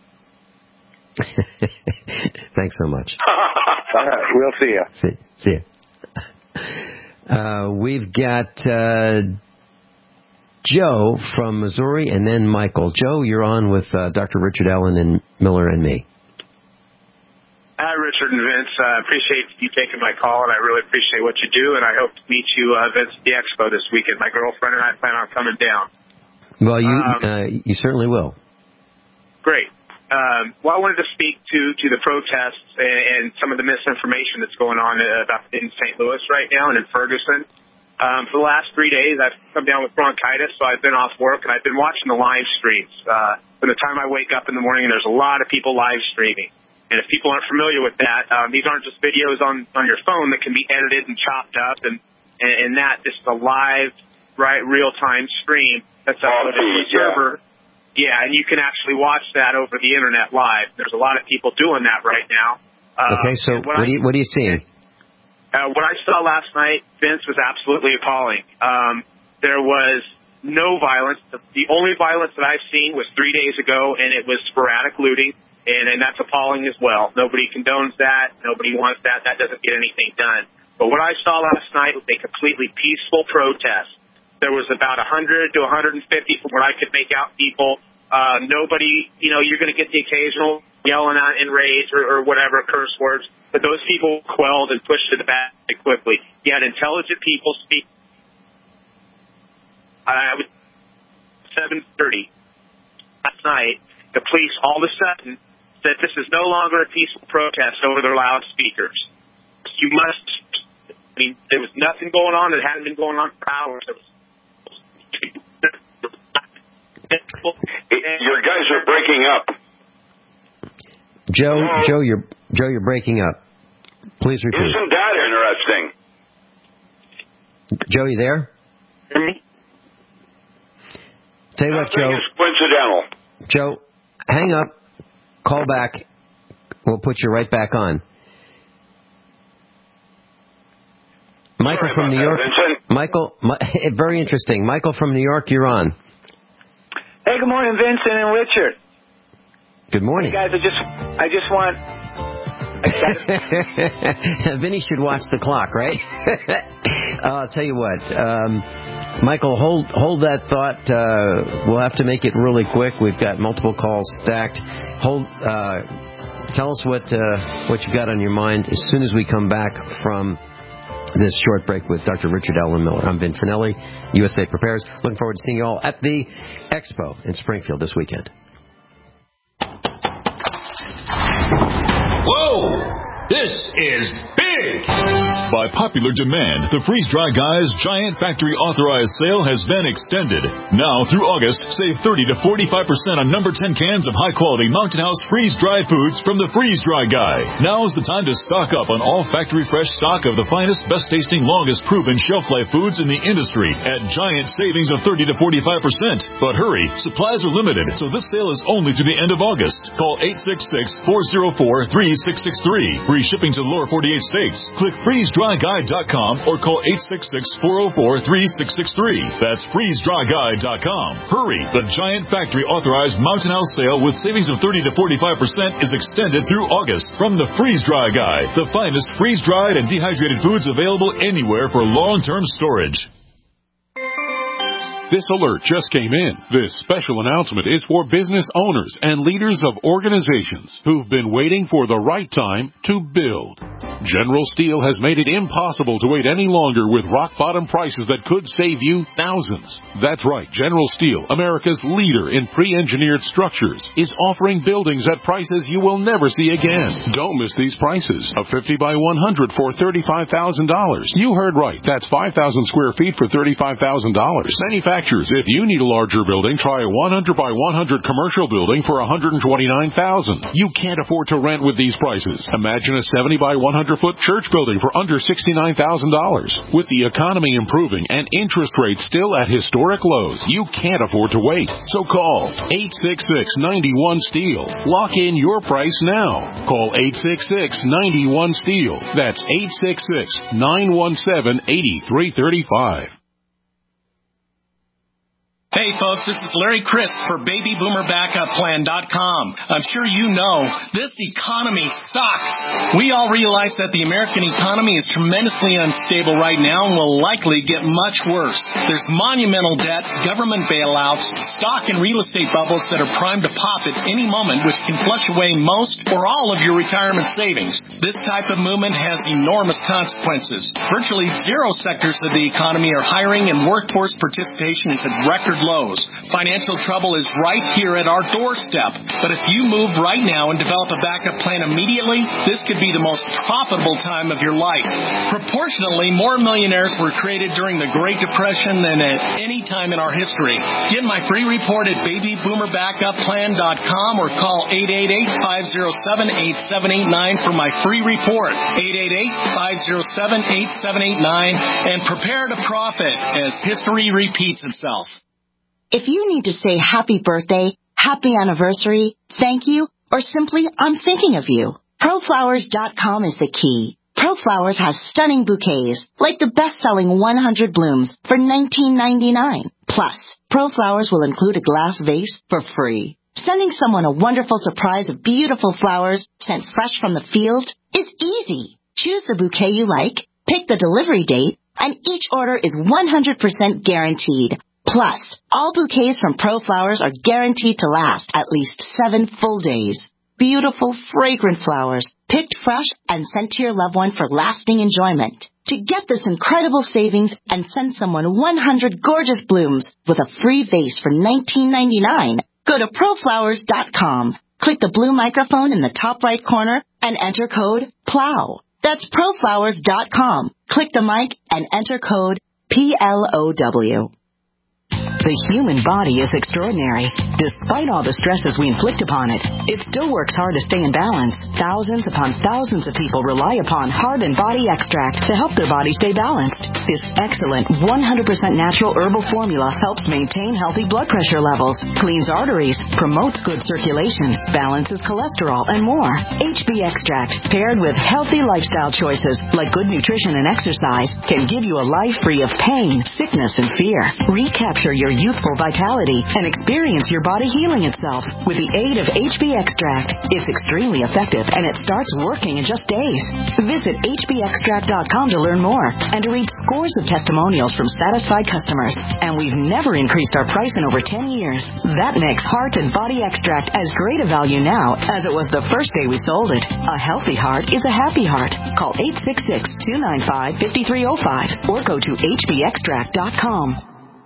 Thanks so much. All right, we'll see you. See, see you. Uh, we've got uh, Joe from Missouri and then Michael. Joe, you're on with uh, Doctor Richard Allen and Miller and me. Hi, Richard and Vince. I uh, appreciate you taking my call, and I really appreciate what you do, and I hope to meet you, uh, Vince, at the expo this weekend. My girlfriend and I plan on coming down. Well, you um, uh, you certainly will. Great. Um, well, I wanted to speak to, to the protests and, and some of the misinformation that's going on uh, about in Saint Louis right now and in Ferguson. Um, for the last three days, I've come down with bronchitis, so I've been off work, and I've been watching the live streams. Uh, from the time I wake up in the morning, there's a lot of people live streaming. And if people aren't familiar with that, um, these aren't just videos on, on your phone that can be edited and chopped up, and, and, and that this is a live, right, real-time stream that's uploaded to the server. Yeah. yeah, and you can actually watch that over the Internet live. There's a lot of people doing that right now. Uh, okay, so what, what, I, are you, what are you seeing? Uh, what I saw last night, Vince, was absolutely appalling. Um, there was no violence. The, the only violence that I've seen was three days ago, and it was sporadic looting. And, and that's appalling as well. Nobody condones that. Nobody wants that. That doesn't get anything done. But what I saw last night was a completely peaceful protest. There was about one hundred to one hundred fifty from what I could make out people. Uh, nobody, you know, you're going to get the occasional yelling out in rage or, or whatever, curse words. But those people quelled and pushed to the back quickly. You had intelligent people speak. I was seven thirty last night. The police all of a sudden said this is no longer a peaceful protest over their loudspeakers. You must, I mean, there was nothing going on that hadn't been going on for hours. There was, your guys are breaking up. Joe, Joe, you're Joe, you're breaking up. Please repeat. Isn't that interesting? Joe, you there? Hear me? Tell you what, Joe. Nothing is coincidental. Joe, hang up. Call back. We'll put you right back on. Michael Sorry from New that, York. Vincent. Michael, my, very interesting. Michael from New York, you're on. Hey, good morning, Vincent and Richard. Good morning. Hey guys, I just, I just want. I Vinny should watch the clock, right? I'll tell you what, um, Michael, hold hold that thought. Uh, we'll have to make it really quick. We've got multiple calls stacked. Hold. Uh, tell us what uh, what you've got on your mind as soon as we come back from this short break with Doctor Richard Allen Miller. I'm Vin Finelli, U S A Prepares. Looking forward to seeing you all at the Expo in Springfield this weekend. Whoa! This is big! By popular demand, the Freeze Dry Guy's Giant Factory Authorized Sale has been extended. Now through August, save thirty to forty-five percent on number ten cans of high-quality Mountain House freeze-dried foods from the Freeze Dry Guy. Now is the time to stock up on all factory-fresh stock of the finest, best-tasting, longest-proven shelf-life foods in the industry at giant savings of thirty to forty-five percent. But hurry, supplies are limited, so this sale is only through the end of August. Call eight six six, four oh four, three six six three. Free shipping to the lower forty-eight states. Click freeze dry guy dot com or call eight six six, four oh four, three six six three. That's freeze dry guy dot com. Hurry! The Giant Factory Authorized Mountain House Sale with savings of thirty to forty-five percent is extended through August from the Freeze Dry Guy, the finest freeze-dried and dehydrated foods available anywhere for long-term storage. This alert just came in. This special announcement is for business owners and leaders of organizations who've been waiting for the right time to build. General Steel has made it impossible to wait any longer with rock-bottom prices that could save you thousands. That's right. General Steel, America's leader in pre-engineered structures, is offering buildings at prices you will never see again. Don't miss these prices. A fifty by one hundred for thirty-five thousand dollars. You heard right. That's five thousand square feet for thirty-five thousand dollars. Manufacturers, if you need a larger building, try a one hundred by one hundred commercial building for one hundred twenty-nine thousand dollars. You can't afford to rent with these prices. Imagine a seventy by one hundred foot church building for under sixty-nine thousand dollars. With the economy improving and interest rates still at historic lows, you can't afford to wait. So call eight six six, nine one, STEEL. Lock in your price now. Call eight six six, nine one, STEEL. That's eight six six, nine one seven, eight three three five. Hey folks, this is Larry Crisp for baby boomer backup plan dot com. I'm sure you know, this economy sucks. We all realize that the American economy is tremendously unstable right now and will likely get much worse. There's monumental debt, government bailouts, stock and real estate bubbles that are primed to pop at any moment, which can flush away most or all of your retirement savings. This type of movement has enormous consequences. Virtually zero sectors of the economy are hiring and workforce participation is at record lows. Financial trouble is right here at our doorstep. But if you move right now and develop a backup plan immediately, this could be the most profitable time of your life. Proportionally, more millionaires were created during the Great Depression than at any time in our history. Get my free report at baby boomer backup plan dot com or call eight eight eight, five oh seven, eight seven eight nine for my free report. eight eight eight, five oh seven, eight seven eight nine and prepare to profit as history repeats itself. If you need to say happy birthday, happy anniversary, thank you, or simply I'm thinking of you, pro flowers dot com is the key. ProFlowers has stunning bouquets, like the best-selling one hundred blooms for nineteen ninety-nine. Plus, ProFlowers will include a glass vase for free. Sending someone a wonderful surprise of beautiful flowers sent fresh from the field is easy. Choose the bouquet you like, pick the delivery date, and each order is one hundred percent guaranteed. Plus, all bouquets from ProFlowers are guaranteed to last at least seven full days. Beautiful, fragrant flowers, picked fresh and sent to your loved one for lasting enjoyment. To get this incredible savings and send someone one hundred gorgeous blooms with a free vase for nineteen ninety-nine, go to proflowers dot com. Click the blue microphone in the top right corner and enter code PLOW. That's proflowers dot com. Click the mic and enter code P L O W. The human body is extraordinary. Despite all the stresses we inflict upon it, it still works hard to stay in balance. Thousands upon thousands of people rely upon Heart and Body Extract to help their body stay balanced. This excellent one hundred percent natural herbal formula helps maintain healthy blood pressure levels, cleans arteries, promotes good circulation, balances cholesterol, and more. H B Extract, paired with healthy lifestyle choices like good nutrition and exercise, can give you a life free of pain, sickness, and fear. Recapture your youthful vitality and experience your body healing itself with the aid of H B Extract. It's extremely effective and it starts working in just days. Visit H B extract dot com to learn more and to read scores of testimonials from satisfied customers. And we've never increased our price in over ten years. That makes Heart and Body Extract as great a value now as it was the first day we sold it. A healthy heart is a happy heart. Call eight six six, two nine five, five three zero five or go to H B extract dot com.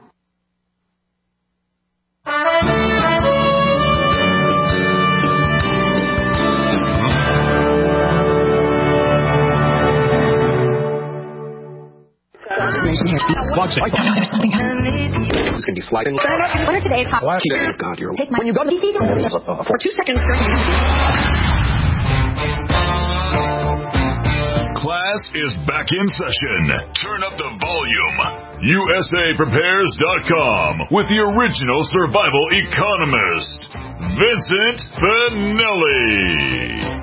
Watch it. I know there's something happening. It's going to be sliding. What are today's hot? Oh, God, you're... Take my... When you go to D C, for two seconds. Class is back in session. Turn up the volume. U S A Prepares dot com with the original survival economist, Vincent Finelli.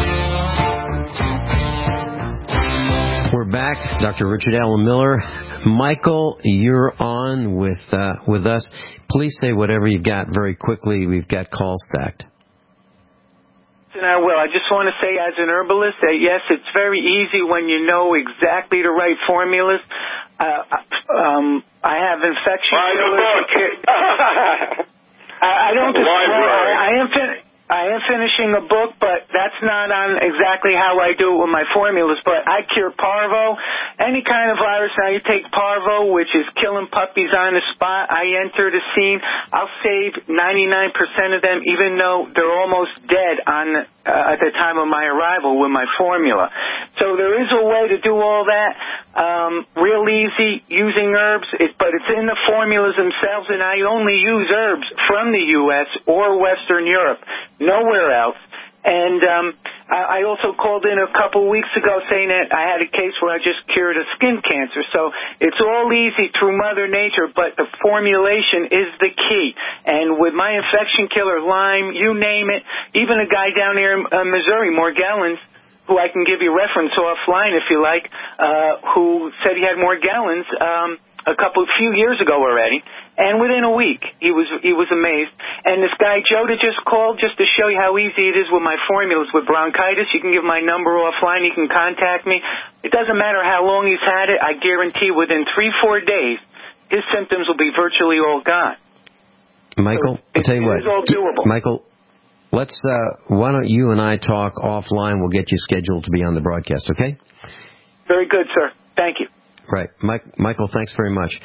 We're back. Doctor Richard Allen Miller. Michael, you're on with uh, with us. Please say whatever you've got very quickly. We've got calls stacked. And I will. I just want to say as an herbalist that, yes, it's very easy when you know exactly the right formulas. Uh, um, I have infection killers. I, I don't disclose. I, I am fin- I am finishing a book, but that's not on exactly how I do it with my formulas. But I cure parvo, any kind of virus. Now you take parvo, which is killing puppies on the spot. I enter the scene. I'll save ninety-nine percent of them, even though they're almost dead on uh, at the time of my arrival with my formula. So there is a way to do all that. Um, real easy using herbs, it, but it's in the formulas themselves, and I only use herbs from the U S or Western Europe, nowhere else. And um, I, I also called in a couple weeks ago saying that I had a case where I just cured a skin cancer. So it's all easy through Mother Nature, but the formulation is the key. And with my infection killer, Lyme, you name it, even a guy down here in uh, Missouri, Morgellons, who I can give you reference offline if you like, uh, who said he had Morgellons um, a couple, few years ago already, and within a week he was he was amazed. And this guy Joe that just called, just to show you how easy it is with my formulas with bronchitis, you can give my number offline. You can contact me. It doesn't matter how long he's had it. I guarantee within three four days his symptoms will be virtually all gone. Michael, so I'll tell you what, it's all doable. Michael. Let's, uh, why don't you and I talk offline? We'll get you scheduled to be on the broadcast, okay? Very good, sir. Thank you. Right. Mike, Michael, thanks very much.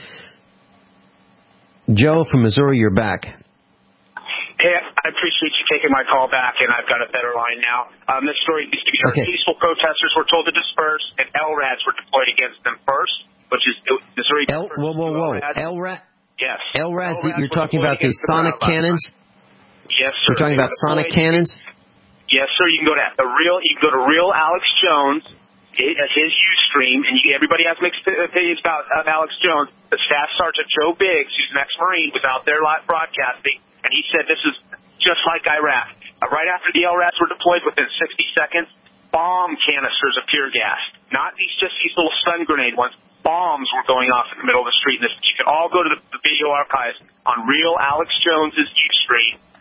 Joe from Missouri, you're back. Hey, I appreciate you taking my call back, and I've got a better line now. Um, this story used to be okay. Peaceful protesters were told to disperse, and L RADs were deployed against them first, which is Missouri. L, whoa, whoa, whoa. L RAD? Yes. L RADs, you're talking about the sonic cannons? Yes, sir. We're talking about sonic cannons? Yes, sir. You can go to the real. You can go to real Alex Jones, his Ustream, and you, everybody has mixed opinions about uh, Alex Jones. The Staff Sergeant Joe Biggs, who's an ex-Marine, was out there live broadcasting, and he said this is just like Iraq. Uh, right after the L RADs were deployed, within sixty seconds, bomb canisters of pure gas. Not these just these little stun grenade ones. Bombs were going off in the middle of the street. And this, you can all go to the, the video archives on real Alex Jones's Ustream.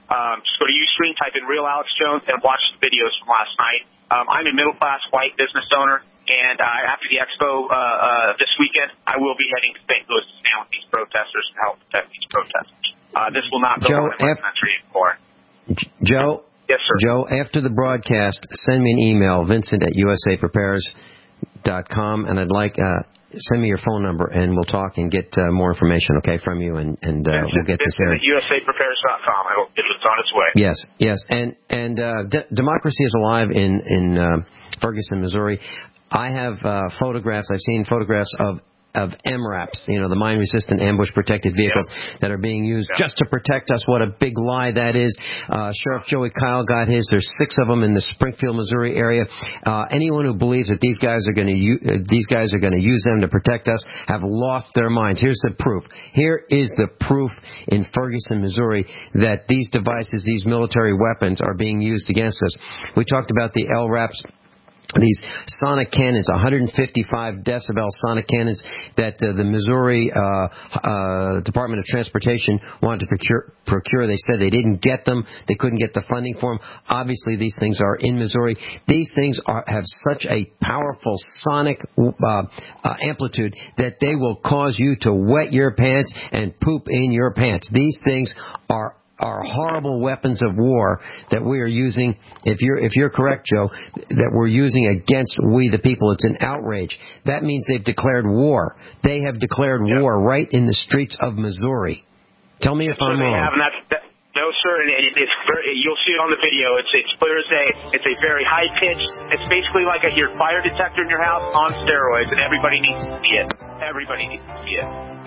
Um, just go to Ustream, type in Real Alex Jones, and watch the videos from last night. Um, I'm a middle-class white business owner, and uh, after the expo uh, uh, this weekend, I will be heading to Saint Louis to stand with these protesters to help protect these protesters. Uh, this will not go Joe, on in my af- country anymore. Joe? Yes, sir. Joe, after the broadcast, send me an email, Vincent at U S A prepares dot com, and I'd like... Uh, send me your phone number, and we'll talk and get uh, more information, okay, from you, and, and uh, Vincent, we'll get this aired. Vincent at U S A prepares dot com. I hope it's on its way. Yes, yes, and and uh, de- democracy is alive in in uh, Ferguson, Missouri. I have uh, photographs. I've seen photographs of of M RAPs, you know, the mine-resistant ambush-protected vehicles yep. that are being used yep. just to protect us. What a big lie that is. Uh, Sheriff Joey Kyle got his. There's six of them in the Springfield, Missouri area. Uh, anyone who believes that these guys are going to u- uh, these guys are going to use them to protect us have lost their minds. Here's the proof. Here is the proof in Ferguson, Missouri, that these devices, these military weapons, are being used against us. We talked about the L RAPs. These sonic cannons, one hundred fifty-five decibel sonic cannons that uh, the Missouri uh, uh, Department of Transportation wanted to procure, procure. They said they didn't get them. They couldn't get the funding for them. Obviously, these things are in Missouri. These things are, have such a powerful sonic uh, uh, amplitude that they will cause you to wet your pants and poop in your pants. These things are are horrible weapons of war that we are using. If you're if you're correct, Joe, that we're using against we the people, it's an outrage. That means they've declared war. They have declared yep. war right in the streets of Missouri. Tell me if so I'm they wrong. Have, and that's, that, no, sir. And it, it's very, you'll see it on the video. It's it's clear as day. It's a very high pitch. It's basically like a your fire detector in your house on steroids, and everybody needs to see it. Everybody needs to see it.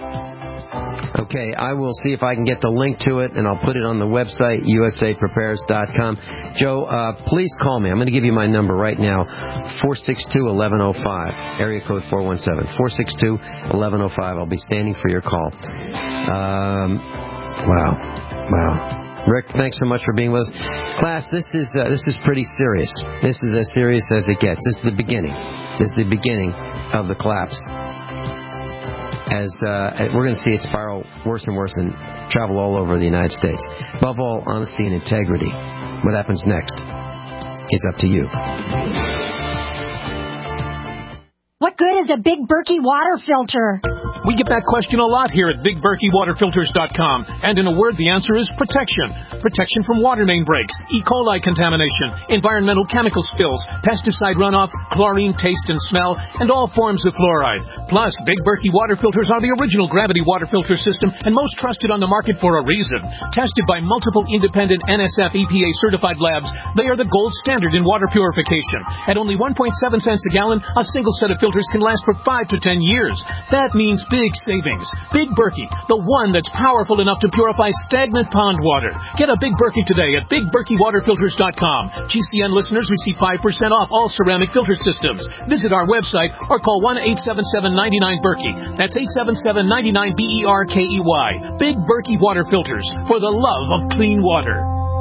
Okay, I will see if I can get the link to it, and I'll put it on the website, U S A prepares dot com. Joe, uh, please call me. I'm going to give you my number right now, four six two, one one zero five, area code four one seven, four six two, one one zero five. I'll be standing for your call. Um, wow. Wow. Rick, thanks so much for being with us. Class, this is uh, this is pretty serious. This is as serious as it gets. This is the beginning. This is the beginning of the collapse. As uh, we're going to see it spiral worse and worse and travel all over the United States. Above all, honesty and integrity. What happens next is up to you. What good is a Big Berkey water filter? We get that question a lot here at Big Berkey Water Filters dot com. And in a word, the answer is protection. Protection from water main breaks, E. coli contamination, environmental chemical spills, pesticide runoff, chlorine taste and smell, and all forms of fluoride. Plus, Big Berkey water filters are the original gravity water filter system and most trusted on the market for a reason. Tested by multiple independent N S F E P A certified labs, they are the gold standard in water purification. At only one point seven cents a gallon, a single set of filters can last for five to ten years. That means big savings. Big Berkey, the one that's powerful enough to purify stagnant pond water. Get a Big Berkey today at Big Berkey Water Filters dot com. G C N listeners receive five percent off all ceramic filter systems. Visit our website or call one eight seven seven, nine nine, Berkey. That's eight seven seven, nine nine, B E R K E Y. Big Berkey Water Filters, for the love of clean water.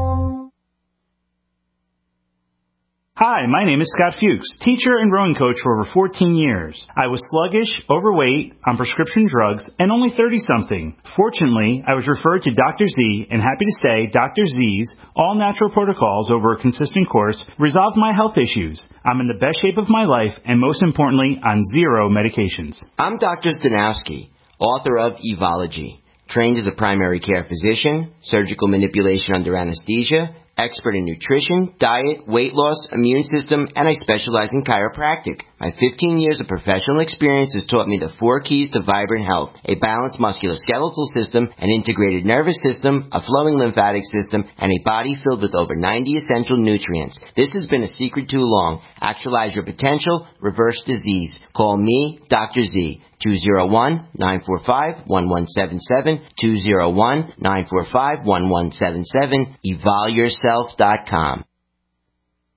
Hi, my name is Scott Fuchs, teacher and rowing coach for over fourteen years. I was sluggish, overweight, on prescription drugs, and only thirty-something. Fortunately, I was referred to Doctor Z, and happy to say Doctor Z's all-natural protocols over a consistent course resolved my health issues. I'm in the best shape of my life, and most importantly, on zero medications. I'm Doctor Zdanowski, author of Evology, trained as a primary care physician, surgical manipulation under anesthesia, expert in nutrition, diet, weight loss, immune system, and I specialize in chiropractic. My fifteen years of professional experience has taught me the four keys to vibrant health: a balanced musculoskeletal system, an integrated nervous system, a flowing lymphatic system, and a body filled with over ninety essential nutrients. This has been a secret too long. Actualize your potential, reverse disease. Call me, Doctor Z. two oh one, nine four five, one one seven seven, two oh one, nine four five, one one seven seven, evol yourself dot com.